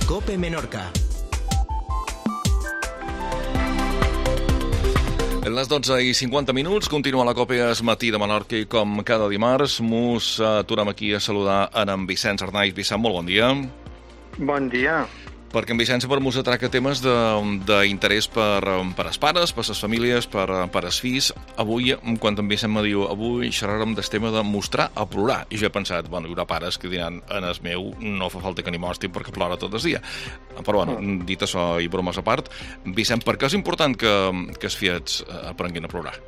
COPE Menorca. Les 12:50, continua la COPE es matí de Menorca i com cada dimarts mos aturem aquí a saludar en Vicenç Arnaiz. Vicenç, molt bon dia. Bon dia. Perquè en Vicenç per mos atraca temes d'interès per als pares, per les famílies, per als fills. Avui, quan en Vicenç me diu avui xerrarem del tema de mostrar a plorar. I jo he pensat, hi haurà pares que diran en el meu no fa falta que ni mostri perquè plora tot el dia. Però, dit això i bromes a part, Vicenç, per què és important que els fiets aprenguin a plorar?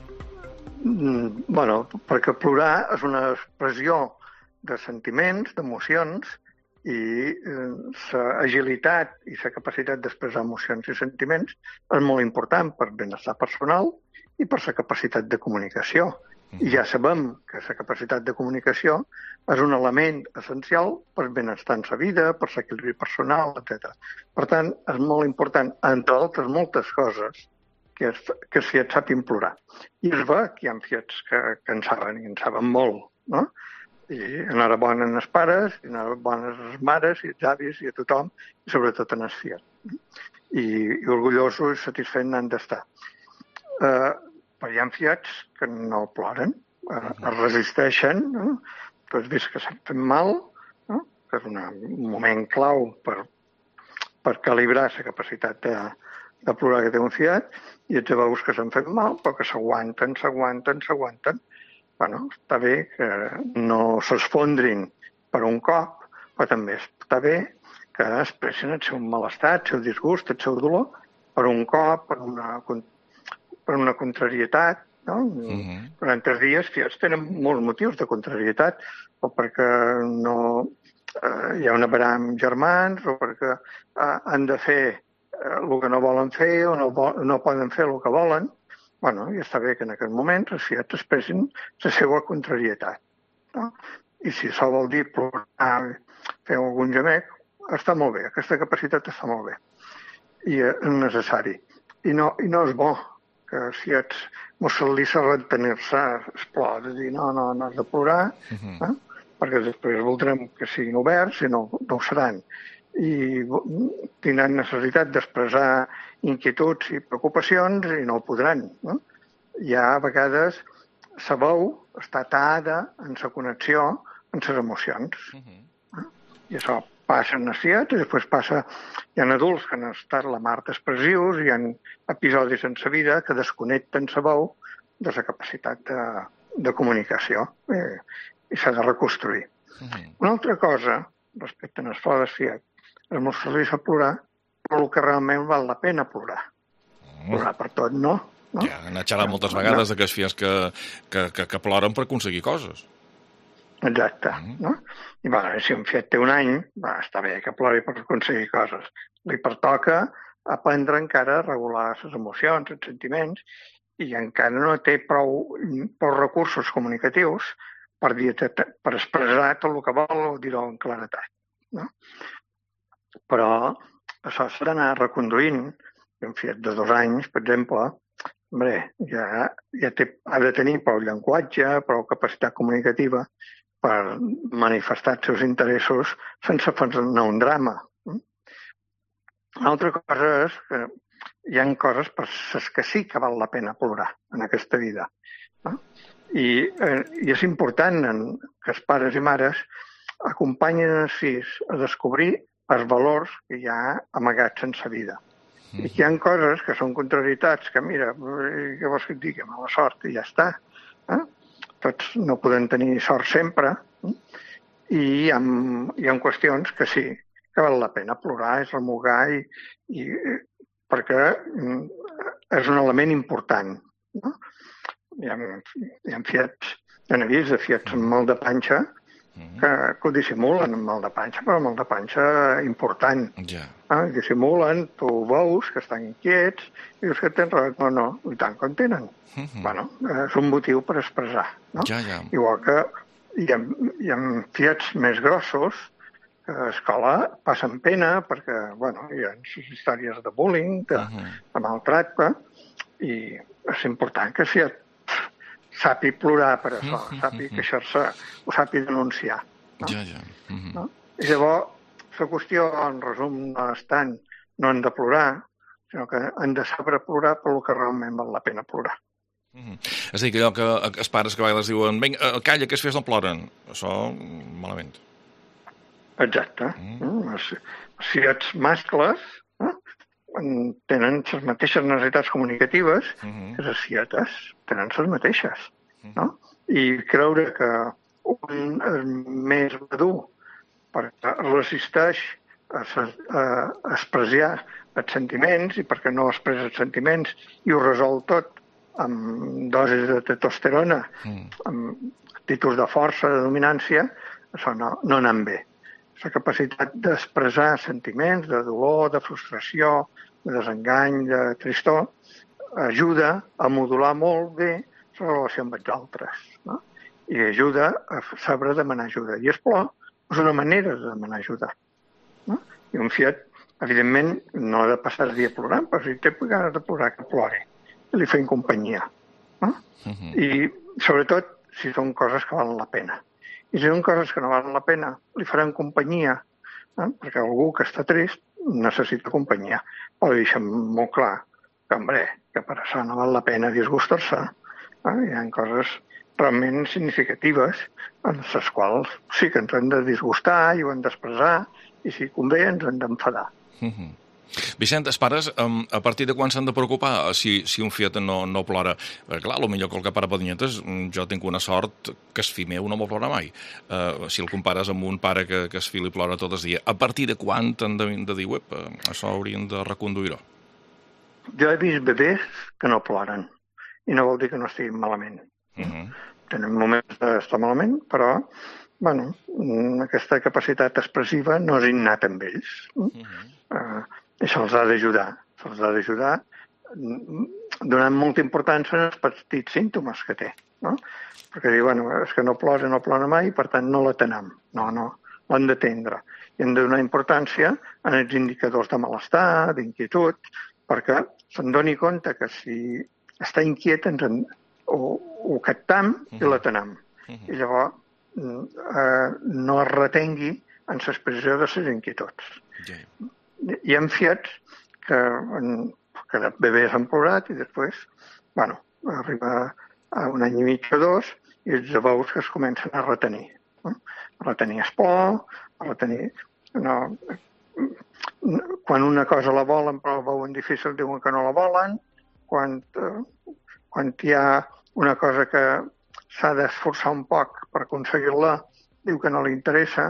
Perquè plorar és una expressió de sentiments, d'emocions, i l'agilitat i la capacitat d'expressar emocions i sentiments és molt important per benestar personal i per la capacitat de comunicació. I ja sabem que la capacitat de comunicació és un element essencial per benestar en la vida, per l'equilibri personal, etc. Per tant, és molt important, entre altres moltes coses, que els fiets sàpin plorar. I es ve que hi ha fiets que en saben, i en saben molt, no? I enhorabona als pares, i enhorabona a les mares, i als avis, i a tothom, i sobretot en els fiets. I orgullosos i satisfets n'han d'estar. Però hi ha fiets que no ploren, es resisteixen, no? Tu has vist que s'han fet mal, no? Que és un moment clau per calibrar la capacitat de plorar que té un fiat, i ets veus que s'han fet mal, però que s'aguanten. Està bé que no s'esfondrin per un cop, però també està bé que expressin el seu malestar, el seu disgust, el seu dolor, per un cop, per una contrarietat. No? Durant 3 dies fiats tenen molts motius de contrarietat, o perquè hi ha una barà amb germans, o perquè han de fer el que no volen fer, o no poden fer el que volen. I està bé que en aquest moment els fiats expressin la seva contrarietat. No? I si això vol dir plorar, fer algun gemec, està molt bé, aquesta capacitat està molt bé. I és necessari. I no és bo que els fiats mos s'alissa a retenir-se el plor, de dir no has de plorar, perquè després voldrem que siguin oberts i no ho seran. I tindran necessitat d'expressar inquietuds i preocupacions i no ho podran. No? A vegades la veu està atada en la connexió amb les emocions. I això passa en els fiats i després passa... Hi ha adults que han estat la mar d'expressius i hi ha episodis en la vida que desconnecten la veu de la capacitat de comunicació i s'ha de reconstruir. Una altra cosa respecte al flor del fiat és mostrar-li a plorar, però el que realment val la pena plorar. Plorar per tot, no? Ja, han xerrat moltes vegades d'aquells fiats que ploren per aconseguir coses. Exacte. I si un fiat té un any, està bé que plori per aconseguir coses. Li pertoca aprendre encara a regular les emocions, els sentiments, i encara no té prou recursos comunicatius per expressar tot el que vol o dir-ho en claretat. Però això s'ha d'anar reconduint. Un fiat de 2 anys, per exemple, ja ha de tenir prou llenguatge, prou capacitat comunicativa per manifestar els seus interessos sense fer-ne un drama. Una altra cosa és que hi ha coses per les que sí que val la pena plorar en aquesta vida. I és important que els pares i mares acompanyin els fills a descobrir els valors que hi ha amagats en la vida. I que hi ha coses que són contrarietats, que mira, què vols que et digui? Mala sort, i ja està. Tots no podem tenir sort sempre, i hi ha qüestions que sí, que val la pena plorar, és remugar, perquè és un element important. Hi ha fiats, jo n'he vist de fiats amb mal de panxa, que ho dissimulen amb mal de panxa, però amb mal de panxa important. Dissimulen, tu veus que estan inquiets i dius que tens raó. No, i tant que en tenen. És un motiu per expressar. Igual que hi ha fiats més grossos que a l'escola passen pena perquè hi ha històries de bullying, de maltracte, i és important que el fiat sàpi plorar per això, sàpi queixar-se, ho sàpi denunciar. I llavors la qüestió, en resum, no és tant, no han de plorar, sinó que han de saber plorar per el que realment val la pena plorar. És a dir, que allò que els pares que a vegades diuen vinga, calla, que els fills no ploren. Això, malament. Exacte. Si ets mascles, tenen les mateixes necessitats comunicatives que les tietes, tenen les mateixes. No? I creure que un és més madur perquè resisteix a expressar els sentiments i perquè no expressa els sentiments i ho resol tot amb dosis de testosterona, amb títols de força, de dominància, això no anem bé. La capacitat d'expressar sentiments de dolor, de frustració, de desengany, de tristor, ajuda a modular molt bé la relació amb els altres, no? I ajuda a saber demanar ajuda. I el plor és una manera de demanar ajuda. No? I un fiat, evidentment, no ha de passar el dia plorant, però si té ganes de plorar, que plori. I li feien companyia. No? I, sobretot, si són coses que valen la pena. I si són coses que no valen la pena, li faran companyia, perquè algú que està trist necessita companyia. Però deixem molt clar que, que per això no val la pena disgustar-se. Hi ha coses realment significatives en les quals sí que ens hem de disgustar i ho hem d'expressar i si convé ens hem d'enfadar. Vicent, els pares, a partir de quan s'han de preocupar si un fiat no plora? Perquè, clar, potser que el que para pedinyetes, jo tinc una sort que el fill meu no m'ho plora mai. Si el compares amb un pare que el fill li plora tot el dia, a partir de quan han de dir, això haurien de reconduir-ho? Jo he vist bebès que no ploren i no vol dir que no estiguin malament. Tenen moments d'estar malament, però aquesta capacitat expressiva no és innata amb ells. I se'ls ha d'ajudar. Se'ls ha d'ajudar donant molta importància als petits símptomes que té. No? Perquè diu, és que no plora mai i per tant no l'atenem. No, l'han d'atendre. I hem de donar importància en els indicadors de malestar, d'inquietud, perquè se'n doni compte que si està inquiet ho captam i l'atenem. I llavors no es retengui en l'expressió de les inquietuds. Hi ha fiats que de bebès han plorat i després, arriba a un any i mig o dos i els veus que es comencen a retenir. A retenir el plor, a retenir... Quan una cosa la volen però la veuen difícil diuen que no la volen, quan hi ha una cosa que s'ha d'esforçar un poc per aconseguir-la, diu que no li interessa,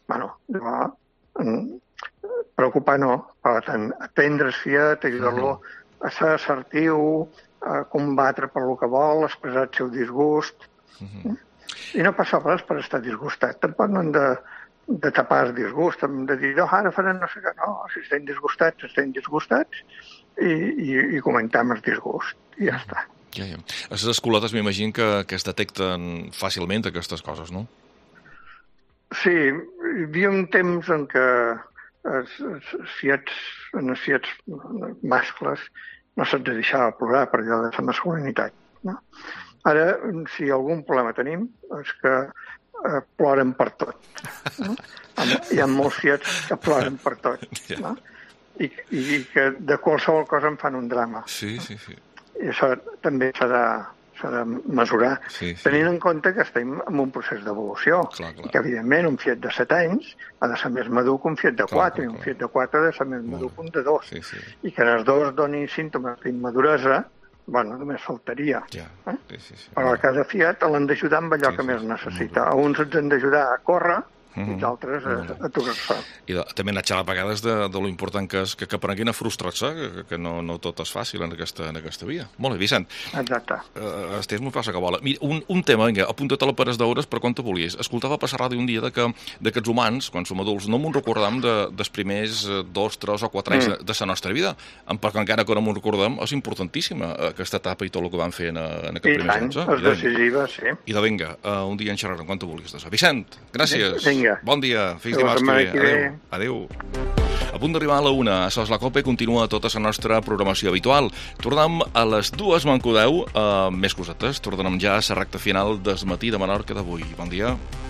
preocupar no, per atendre el fiat, ajudar-lo a ser assertiu, a combatre per el que vol, expressar el seu disgust. I no passa res per estar disgustat. Tampoc no hem de tapar el disgust, hem de dir, ara farem no sé què. No, si estem disgustats i comentem el disgust. I ja està. A les escoletes m'imagino que es detecten fàcilment aquestes coses, no? Sí, hi havia un temps en què els fiats mascles no se'ls deixava plorar per allò de la masculinitat. No? Ara, si algun problema tenim, és que ploren per tot. No? Hi ha molts fiats que ploren per tot. No? I que de qualsevol cosa en fan un drama. Sí. I això també s'ha de mesurar, tenint en compte que estem en un procés d'evolució, i que, evidentment, un fiat de 7 anys ha de ser més madur que un fiat de 4, i un fiat de 4 ha de ser més madur que un de 2. I que els dos donin símptomes d'immaduresa, només faltaria. Però a cada fiat l'han d'ajudar amb allò que més necessita. A uns ens han d'ajudar a córrer, i d'altres a aturar-se. I també n'ha xerrat a vegades de lo important que és que aprenguin a frustrar-se, que no tot és fàcil en aquesta via. Molt bé, Vicent. Exacte. El temps m'ho passa que vola. Mira, un tema, vinga, apunta't a la pares d'hores per quan te volies. Escoltava passar ràdio un dia que aquests humans, quan som adults, no m'ho recordam dels primers 2, 3 o 4 anys de la nostra vida. Perquè encara que no m'ho recordem, és importantíssima aquesta etapa i tot el que van fer en aquest primer temps. És decisiva, sí. I vinga, un dia en xerrarem quan te vulguis. Vicent, gràcies. Vinga. Bon dia, fins dimarts que ve. Adéu. A punt d'arribar a la 1, això és la COPE, continua tota la nostra programació habitual. Tornem a les 2:10, més cosetes. Tornarem ja a la recta final del matí de Menorca d'avui. Bon dia.